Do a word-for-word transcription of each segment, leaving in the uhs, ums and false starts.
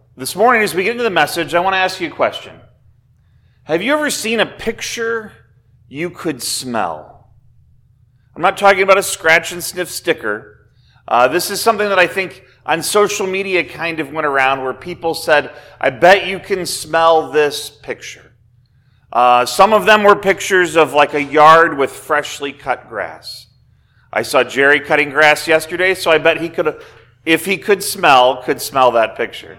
This morning, as we get into the message, I want to ask you a question. Have you ever seen a picture you could smell? I'm not talking about a scratch and sniff sticker. Uh, this is something that I think on social media kind of went around where people said, I bet you can smell this picture. Uh, some of them were pictures of like a yard with freshly cut grass. I saw Jerry cutting grass yesterday, so I bet he could, if he could smell, could smell that picture.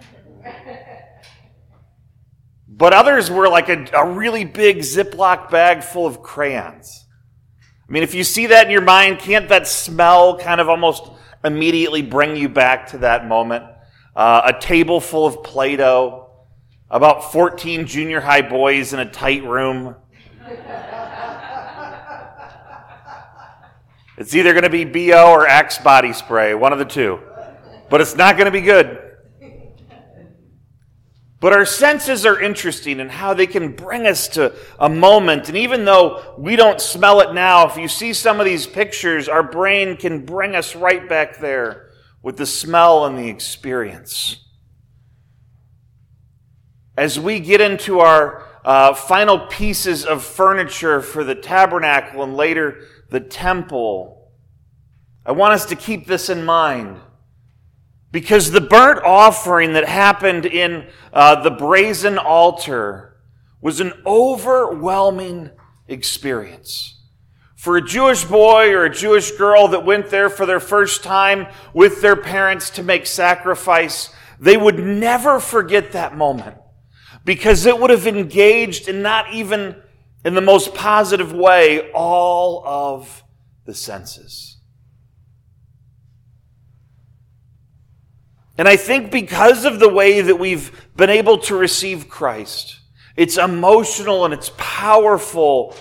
But others were like a, a really big Ziploc bag full of crayons. I mean, if you see that in your mind, can't that smell kind of almost immediately bring you back to that moment? Uh, a table full of Play-Doh, about fourteen junior high boys in a tight room. It's either going to be B O or Axe body spray, one of the two. But it's not going to be good. But our senses are interesting in how they can bring us to a moment. And even though we don't smell it now, if you see some of these pictures, our brain can bring us right back there with the smell and the experience. As we get into our uh, final pieces of furniture for the tabernacle and later the temple, I want us to keep this in mind. Because the burnt offering that happened in uh, the brazen altar was an overwhelming experience. For a Jewish boy or a Jewish girl that went there for their first time with their parents to make sacrifice, they would never forget that moment. Because it would have engaged, and not even in the most positive way, all of the senses. And I think because of the way that we've been able to receive Christ, it's emotional and it's powerful,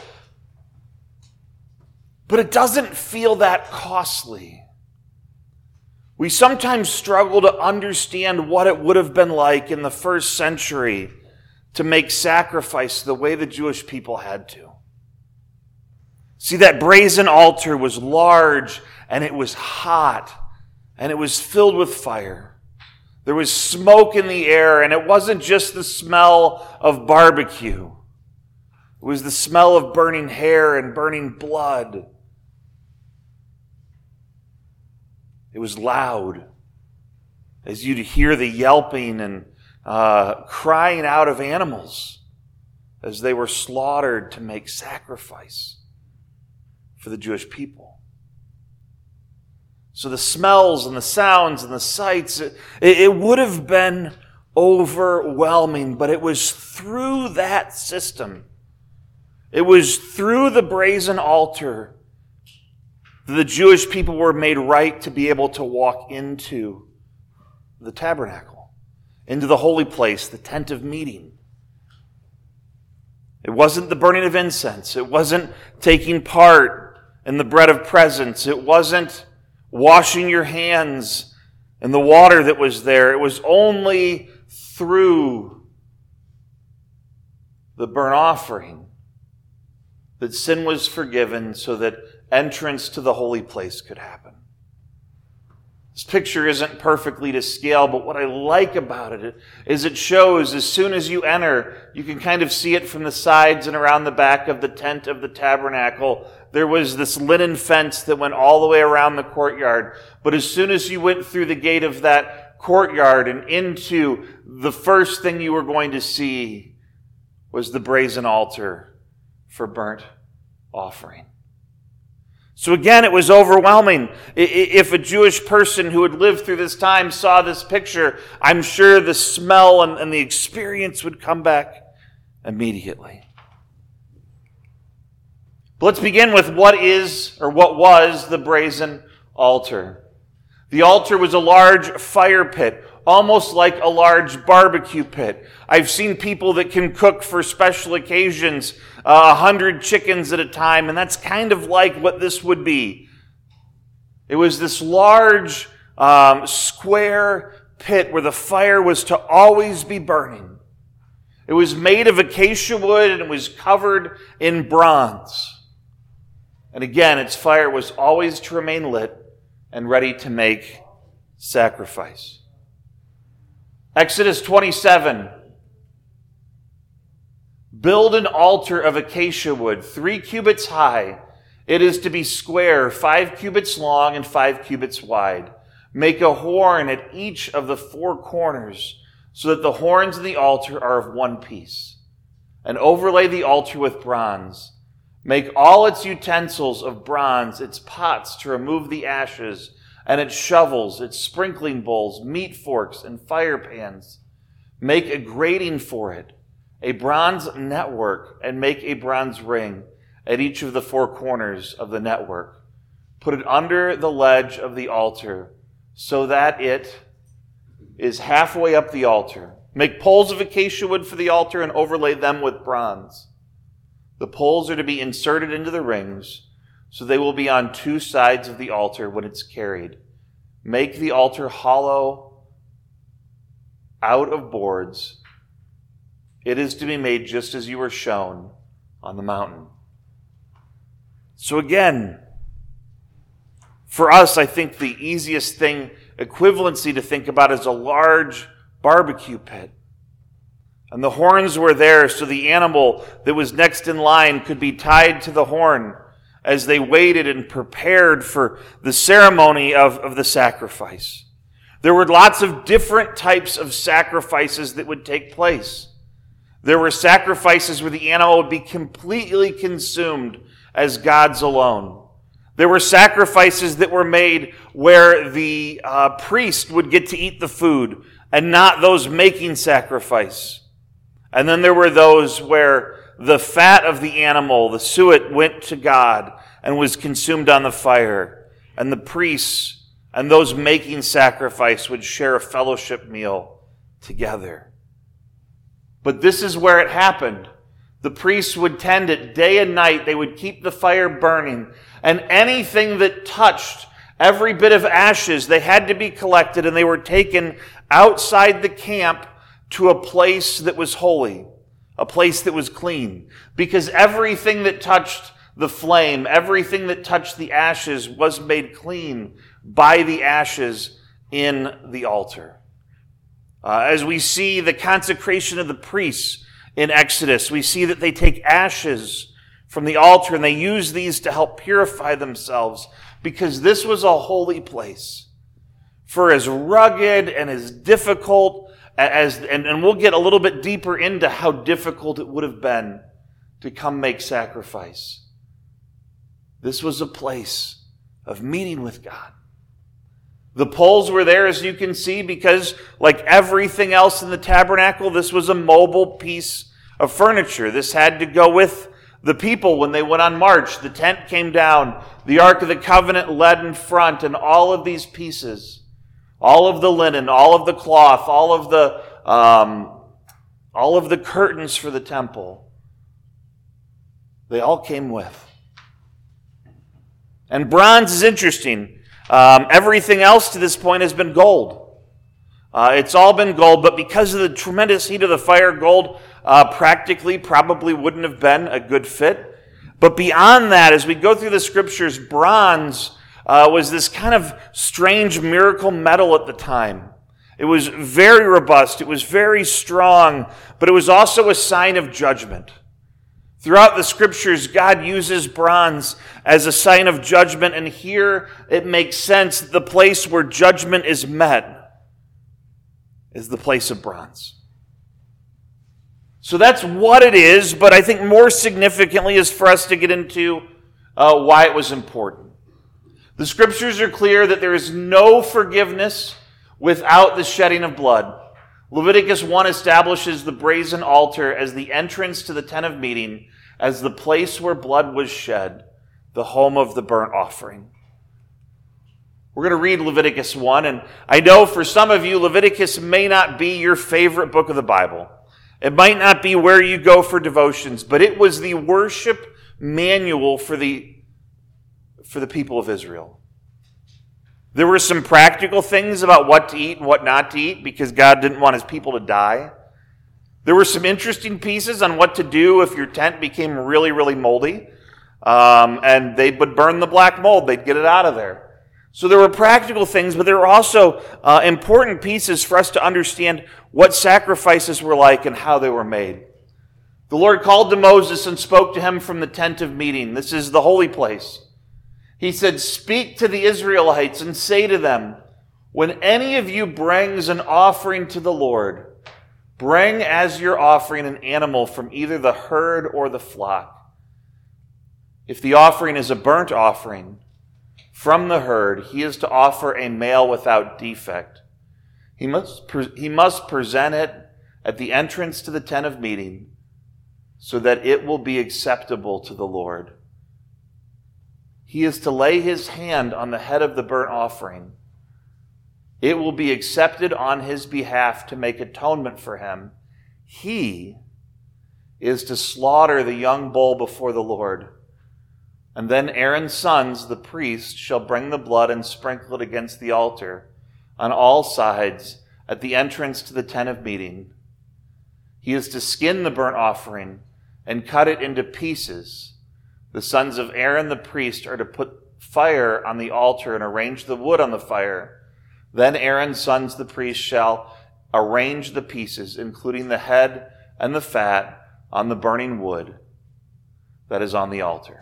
but it doesn't feel that costly. We sometimes struggle to understand what it would have been like in the first century to make sacrifice the way the Jewish people had to. See, that brazen altar was large and it was hot and it was filled with fire. There was smoke in the air, and it wasn't just the smell of barbecue. It was the smell of burning hair and burning blood. It was loud, as you'd hear the yelping and uh, crying out of animals as they were slaughtered to make sacrifice for the Jewish people. So the smells and the sounds and the sights, it, it would have been overwhelming, but it was through that system. It was through the brazen altar that the Jewish people were made right to be able to walk into the tabernacle, into the holy place, the tent of meeting. It wasn't the burning of incense. It wasn't taking part in the bread of presence. It wasn't washing your hands in the water that was there. It was only through the burnt offering that sin was forgiven so that entrance to the holy place could happen. This picture isn't perfectly to scale, but what I like about it is it shows as soon as you enter, you can kind of see it from the sides and around the back of the tent of the tabernacle. There was this linen fence that went all the way around the courtyard. But as soon as you went through the gate of that courtyard and into the first thing you were going to see was the brazen altar for burnt offering. So again, it was overwhelming. If a Jewish person who had lived through this time saw this picture, I'm sure the smell and the experience would come back immediately. But let's begin with what is, or what was, the brazen altar. The altar was a large fire pit, almost like a large barbecue pit. I've seen people that can cook for special occasions a uh, hundred chickens at a time, and that's kind of like what this would be. It was this large um, square pit where the fire was to always be burning. It was made of acacia wood and it was covered in bronze. And again, its fire was always to remain lit and ready to make sacrifice. Exodus twenty-seven. Build an altar of acacia wood, three cubits high. It is to be square, five cubits long and five cubits wide. Make a horn at each of the four corners, so that the horns of the altar are of one piece. And overlay the altar with bronze. Make all its utensils of bronze, its pots to remove the ashes, and its shovels, its sprinkling bowls, meat forks, and fire pans. Make a grating for it, a bronze network, and make a bronze ring at each of the four corners of the network. Put it under the ledge of the altar, so that it is halfway up the altar. Make poles of acacia wood for the altar and overlay them with bronze. The poles are to be inserted into the rings, so they will be on two sides of the altar when it's carried. Make the altar hollow out of boards. It is to be made just as you were shown on the mountain. So again, for us, I think the easiest thing, equivalency to think about is a large barbecue pit. And the horns were there so the animal that was next in line could be tied to the horn as they waited and prepared for the ceremony of, of the sacrifice. There were lots of different types of sacrifices that would take place. There were sacrifices where the animal would be completely consumed as God's alone. There were sacrifices that were made where the uh, priest would get to eat the food and not those making sacrifice. And then there were those where the fat of the animal, the suet, went to God and was consumed on the fire. And the priests and those making sacrifice would share a fellowship meal together. But this is where it happened. The priests would tend it day and night. They would keep the fire burning. And anything that touched, every bit of ashes, they had to be collected and they were taken outside the camp to a place that was holy, a place that was clean. Because everything that touched the flame, everything that touched the ashes was made clean by the ashes in the altar. Uh, as we see the consecration of the priests in Exodus, we see that they take ashes from the altar and they use these to help purify themselves because this was a holy place. For as rugged and as difficult as, and, and we'll get a little bit deeper into how difficult it would have been to come make sacrifice. This was a place of meeting with God. The poles were there, as you can see, because like everything else in the tabernacle, this was a mobile piece of furniture. This had to go with the people when they went on march. The tent came down, the Ark of the Covenant led in front, and all of these pieces, all of the linen, all of the cloth, all of the um, all of the curtains for the temple, they all came with. And bronze is interesting. Um, everything else to this point has been gold. Uh, it's all been gold, but because of the tremendous heat of the fire, gold uh, practically probably wouldn't have been a good fit. But beyond that, as we go through the scriptures, bronze uh, was this kind of strange miracle metal at the time. It was very robust, it was very strong, but it was also a sign of judgment. Throughout the scriptures, God uses bronze as a sign of judgment, and here it makes sense that the place where judgment is met is the place of bronze. So that's what it is, but I think more significantly is for us to get into uh, why it was important. The scriptures are clear that there is no forgiveness without the shedding of blood. Leviticus one establishes the brazen altar as the entrance to the tent of meeting, as the place where blood was shed, the home of the burnt offering. We're going to read Leviticus one, and I know for some of you, Leviticus may not be your favorite book of the Bible. It might not be where you go for devotions, but it was the worship manual for the, for the people of Israel. There were some practical things about what to eat and what not to eat because God didn't want his people to die. There were some interesting pieces on what to do if your tent became really, really moldy. Um, and they would burn the black mold. They'd get it out of there. So there were practical things, but there were also uh, important pieces for us to understand what sacrifices were like and how they were made. The Lord called to Moses and spoke to him from the tent of meeting. This is the holy place. He said, "Speak to the Israelites and say to them, when any of you brings an offering to the Lord, bring as your offering an animal from either the herd or the flock. If the offering is a burnt offering from the herd, he is to offer a male without defect. He must, pre- he must present it at the entrance to the tent of meeting so that it will be acceptable to the Lord. He is to lay his hand on the head of the burnt offering. It will be accepted on his behalf to make atonement for him. He is to slaughter the young bull before the Lord. And then Aaron's sons, the priests, shall bring the blood and sprinkle it against the altar on all sides at the entrance to the tent of meeting. He is to skin the burnt offering and cut it into pieces. The sons of Aaron the priest are to put fire on the altar and arrange the wood on the fire. Then Aaron's sons the priests shall arrange the pieces, including the head and the fat, on the burning wood that is on the altar."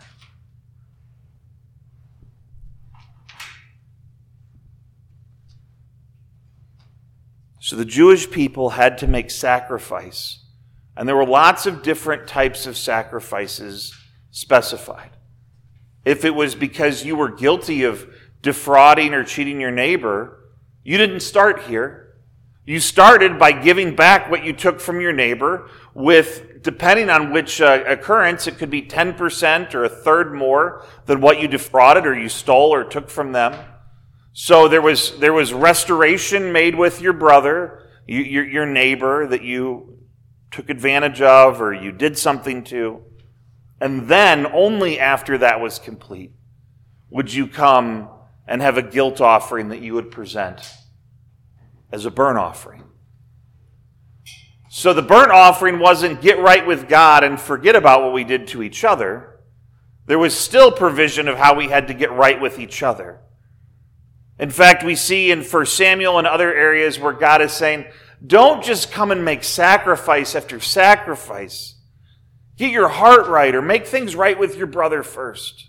So the Jewish people had to make sacrifice. And there were lots of different types of sacrifices specified. If it was because you were guilty of defrauding or cheating your neighbor, you didn't start here. You started by giving back what you took from your neighbor with, depending on which uh, occurrence, it could be ten percent or a third more than what you defrauded or you stole or took from them. So there was there was restoration made with your brother, you, your, your neighbor that you took advantage of or you did something to. And then, only after that was complete, would you come and have a guilt offering that you would present as a burnt offering. So the burnt offering wasn't get right with God and forget about what we did to each other. There was still provision of how we had to get right with each other. In fact, we see in First Samuel and other areas where God is saying, don't just come and make sacrifice after sacrifice. Get your heart right or make things right with your brother first.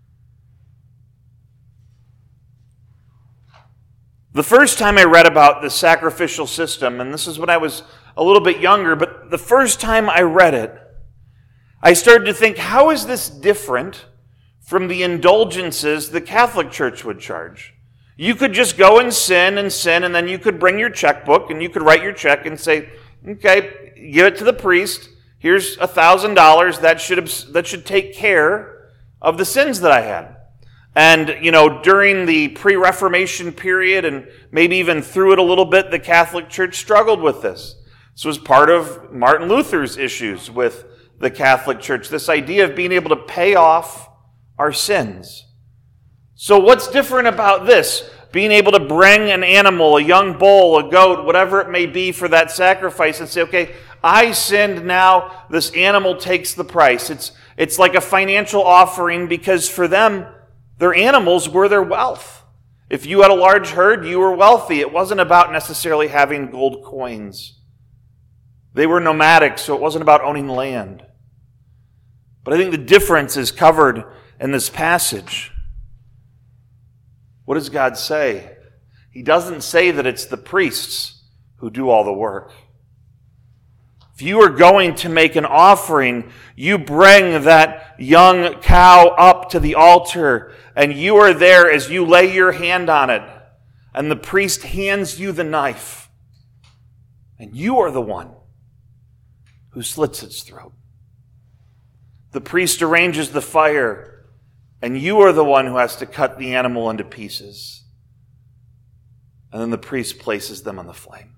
The first time I read about the sacrificial system, and this is when I was a little bit younger, but the first time I read it, I started to think, how is this different from the indulgences the Catholic Church would charge? You could just go and sin and sin, and then you could bring your checkbook, and you could write your check and say, okay, give it to the priest. Here's a thousand dollars. That should that should take care of the sins that I had. And, you know, during the pre-Reformation period, and maybe even through it a little bit, the Catholic Church struggled with this. This was part of Martin Luther's issues with the Catholic Church, this idea of being able to pay off our sins. So what's different about this? Being able to bring an animal, a young bull, a goat, whatever it may be for that sacrifice and say, okay, I sinned now, this animal takes the price. It's, it's like a financial offering because for them, their animals were their wealth. If you had a large herd, you were wealthy. It wasn't about necessarily having gold coins. They were nomadic, so it wasn't about owning land. But I think the difference is covered in this passage. What does God say? He doesn't say that it's the priests who do all the work. If you are going to make an offering, you bring that young cow up to the altar, and you are there as you lay your hand on it, and the priest hands you the knife, and you are the one who slits its throat. The priest arranges the fire, and you are the one who has to cut the animal into pieces. And then the priest places them on the flame.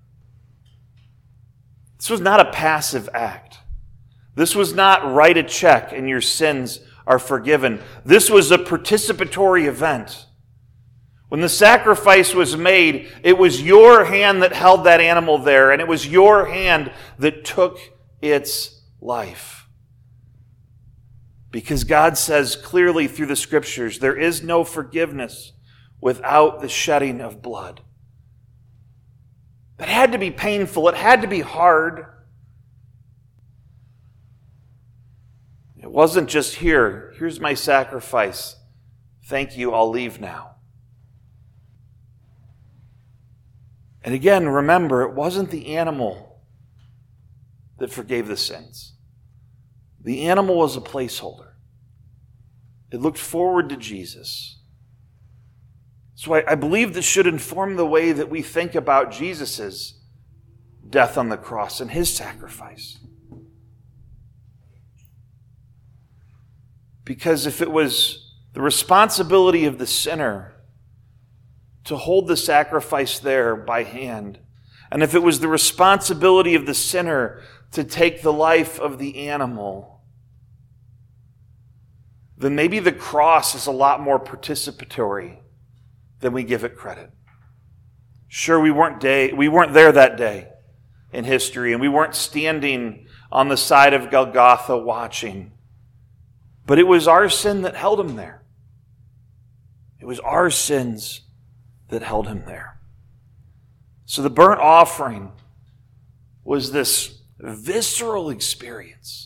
This was not a passive act. This was not write a check and your sins are forgiven. This was a participatory event. When the sacrifice was made, it was your hand that held that animal there, and it was your hand that took its life. Because God says clearly through the Scriptures, there is no forgiveness without the shedding of blood. It had to be painful. It had to be hard. It wasn't just here, here's my sacrifice. Thank you, I'll leave now. And again, remember, it wasn't the animal that forgave the sins. The animal was a placeholder. It looked forward to Jesus. So I, I believe this should inform the way that we think about Jesus' death on the cross and his sacrifice. Because if it was the responsibility of the sinner to hold the sacrifice there by hand, and if it was the responsibility of the sinner to take the life of the animal, then maybe the cross is a lot more participatory than we give it credit. Sure, we weren't day, we weren't there that day in history, and we weren't standing on the side of Golgotha watching. But it was our sin that held him there. It was our sins that held him there. So the burnt offering was this visceral experience.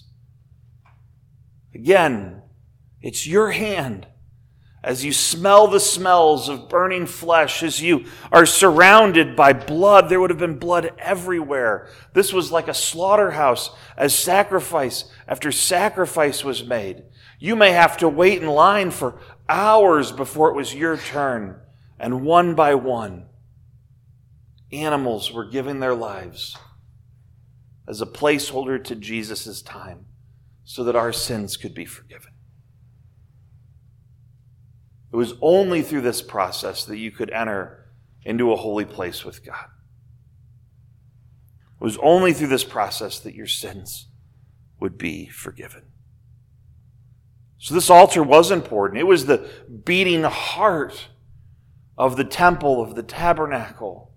Again, it's your hand as you smell the smells of burning flesh, as you are surrounded by blood. There would have been blood everywhere. This was like a slaughterhouse as sacrifice after sacrifice was made. You may have to wait in line for hours before it was your turn. And one by one, animals were giving their lives as a placeholder to Jesus' time so that our sins could be forgiven. It was only through this process that you could enter into a holy place with God. It was only through this process that your sins would be forgiven. So this altar was important. It was the beating heart of the temple, of the tabernacle.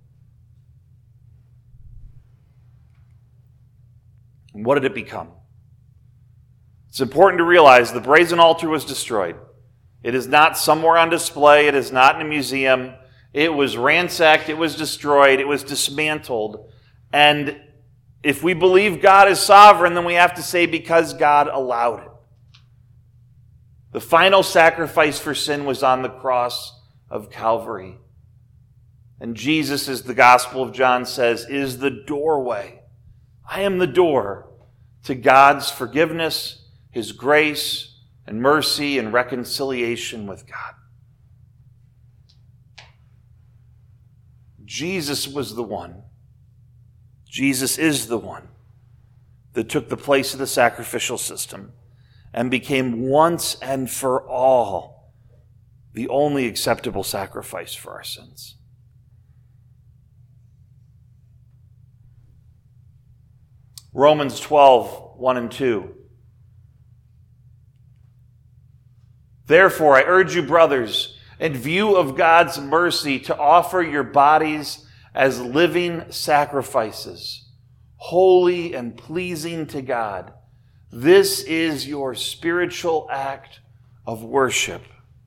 And what did it become? It's important to realize the brazen altar was destroyed. It is not somewhere on display. It is not in a museum. It was ransacked. It was destroyed. It was dismantled. And if we believe God is sovereign, then we have to say because God allowed it. The final sacrifice for sin was on the cross of Calvary. And Jesus, as the Gospel of John says, is the doorway. I am the door to God's forgiveness, his grace, and mercy and reconciliation with God. Jesus was the one. Jesus is the one that took the place of the sacrificial system and became once and for all the only acceptable sacrifice for our sins. Romans twelve, one and two. Therefore, I urge you, brothers, in view of God's mercy, to offer your bodies as living sacrifices, holy and pleasing to God. This is your spiritual act of worship.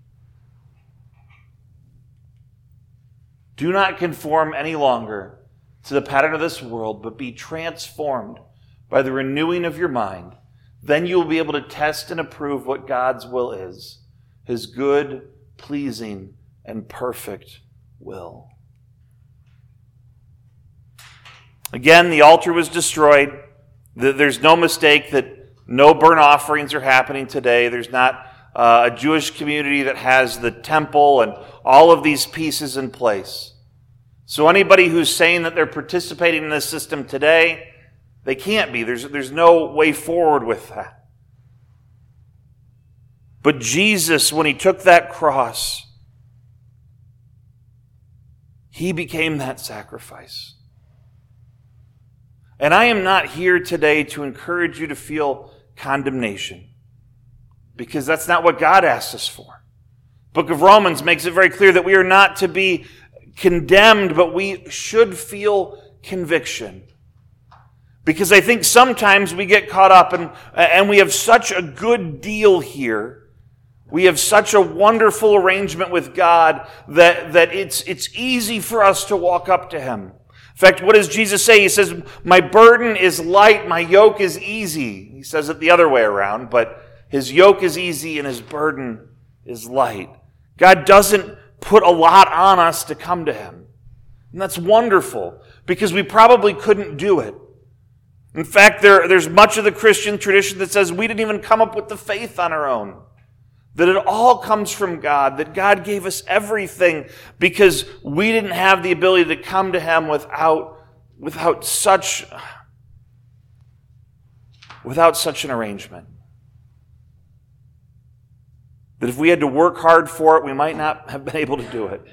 Do not conform any longer to the pattern of this world, but be transformed by the renewing of your mind. Then you will be able to test and approve what God's will is, his good, pleasing, and perfect will. Again, the altar was destroyed. There's no mistake that no burnt offerings are happening today. There's not uh, a Jewish community that has the temple and all of these pieces in place. So anybody who's saying that they're participating in this system today, they can't be. There's, there's no way forward with that. But Jesus, when he took that cross, he became that sacrifice. And I am not here today to encourage you to feel condemnation, because that's not what God asks us for. Book of Romans makes it very clear that we are not to be condemned, but we should feel conviction. Because I think sometimes we get caught up and, and we have such a good deal here We have such a wonderful arrangement with God that, that it's, it's easy for us to walk up to him. In fact, what does Jesus say? He says, my burden is light, my yoke is easy. He says it the other way around, but his yoke is easy and his burden is light. God doesn't put a lot on us to come to him. And that's wonderful, because we probably couldn't do it. In fact, there, there's much of the Christian tradition that says we didn't even come up with the faith on our own. That it all comes from God, that God gave us everything because we didn't have the ability to come to him without, without such, without such an arrangement. That if we had to work hard for it, we might not have been able to do it.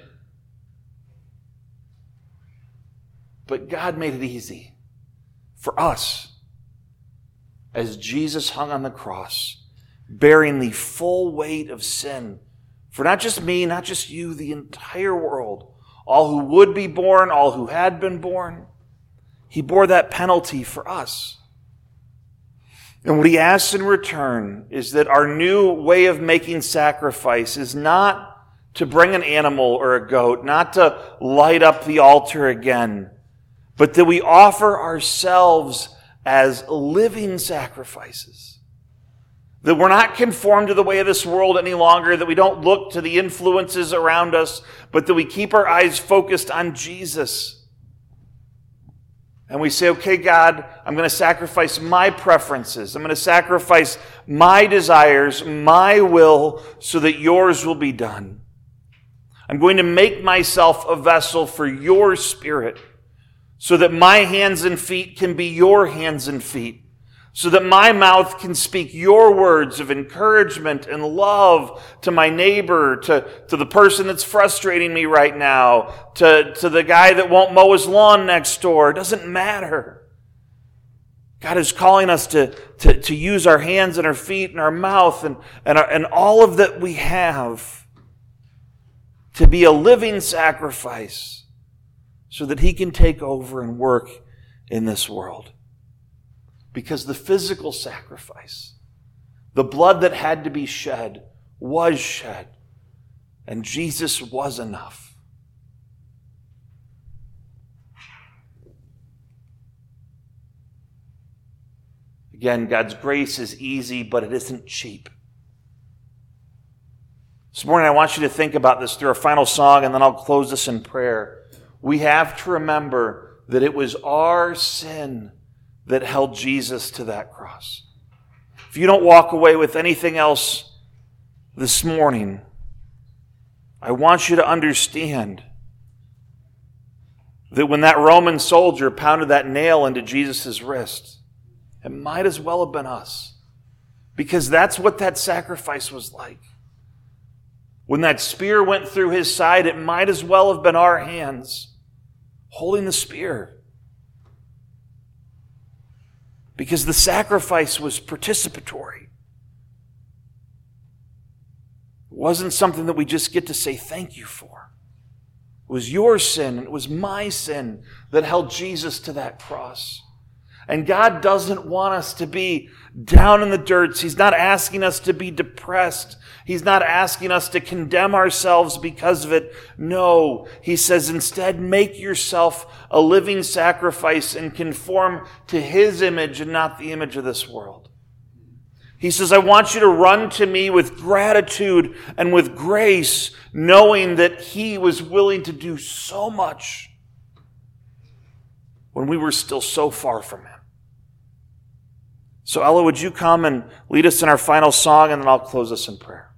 But God made it easy for us as Jesus hung on the cross, bearing the full weight of sin for not just me, not just you, the entire world, all who would be born, all who had been born. He bore that penalty for us. And what he asks in return is that our new way of making sacrifice is not to bring an animal or a goat, not to light up the altar again, but that we offer ourselves as living sacrifices. That we're not conformed to the way of this world any longer, that we don't look to the influences around us, but that we keep our eyes focused on Jesus. And we say, okay, God, I'm going to sacrifice my preferences. I'm going to sacrifice my desires, my will, so that yours will be done. I'm going to make myself a vessel for your Spirit, so that my hands and feet can be your hands and feet, so that my mouth can speak your words of encouragement and love to my neighbor, to, to the person that's frustrating me right now, to, to the guy that won't mow his lawn next door. It doesn't matter. God is calling us to, to, to use our hands and our feet and our mouth and, and, our, and all of that we have to be a living sacrifice so that he can take over and work in this world. Because the physical sacrifice, the blood that had to be shed, was shed. And Jesus was enough. Again, God's grace is easy, but it isn't cheap. This morning I want you to think about this through our final song, and then I'll close this in prayer. We have to remember that it was our sin that held Jesus to that cross. If you don't walk away with anything else this morning, I want you to understand that when that Roman soldier pounded that nail into Jesus' wrist, it might as well have been us. Because that's what that sacrifice was like. When that spear went through his side, it might as well have been our hands holding the spear. Because the sacrifice was participatory. It wasn't something that we just get to say thank you for. It was your sin and it was my sin that held Jesus to that cross. And God doesn't want us to be down in the dirt. He's not asking us to be depressed. He's not asking us to condemn ourselves because of it. No, he says instead, make yourself a living sacrifice and conform to his image and not the image of this world. He says, I want you to run to me with gratitude and with grace, knowing that he was willing to do so much when we were still so far from him. So Ella, would you come and lead us in our final song, and then I'll close us in prayer.